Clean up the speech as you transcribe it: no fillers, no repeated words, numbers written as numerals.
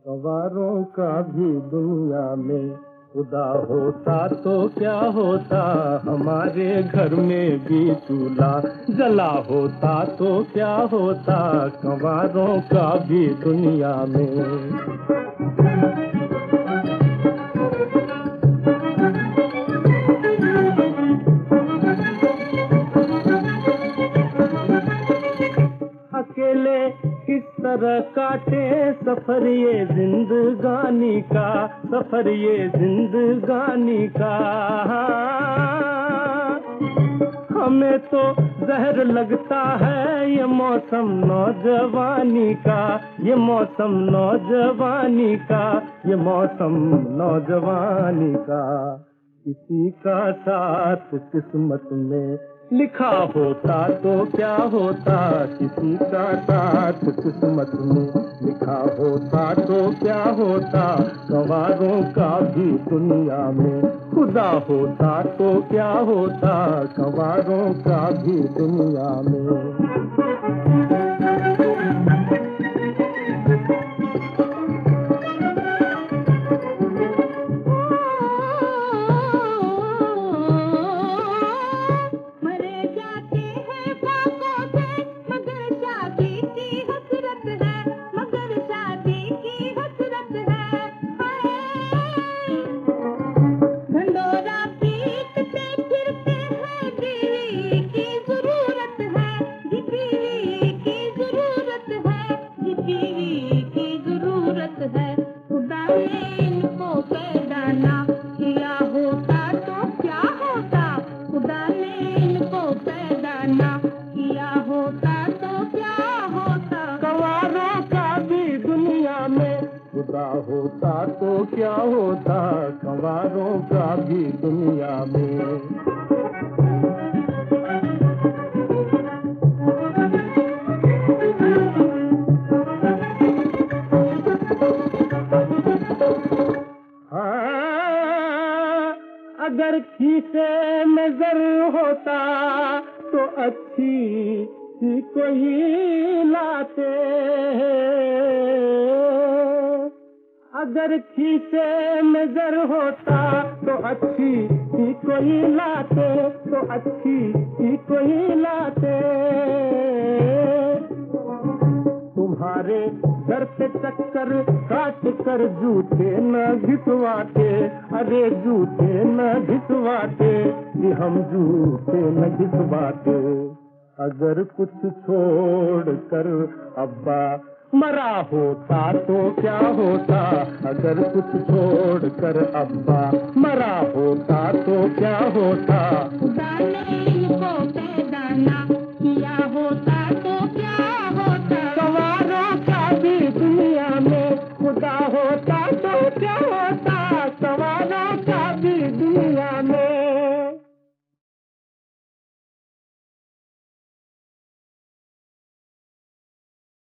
गवारों का भी दुनिया में खुदा होता तो क्या होता, हमारे घर में भी चूल्हा जला होता तो क्या होता, गवारों का भी दुनिया में। अकेले किस तरह काटे सफर ये जिंदगानी का, सफर ये जिंदगानी का। हमें तो जहर लगता है ये मौसम नौजवानी का, ये मौसम नौजवानी का, ये मौसम नौजवानी का। किसी का साथ किस्मत में लिखा होता तो क्या होता, किसी का साथ किस्मत में लिखा होता तो क्या होता, गवारों का भी दुनिया में खुदा होता तो क्या होता, गवारों का भी दुनिया में। खुदा होता तो क्या होता, गवारों का भी दुनिया में। हाँ, अगर खीसे में जर होता तो अच्छी सी कोई लाते, अगर खीसे में जर होता तो अच्छी ही कोई लाते, तो अच्छी ही कोई लाते। तुम्हारे घर पे चक्कर काट कर जूते न घिसवाते, अरे जूते न घिसवाते, कि हम जूते न घिसवाते। अगर कुछ छोड़ कर अब्बा मरा होता तो क्या होता, अगर कुछ छोड़ कर अब्बा मरा होता तो क्या होता,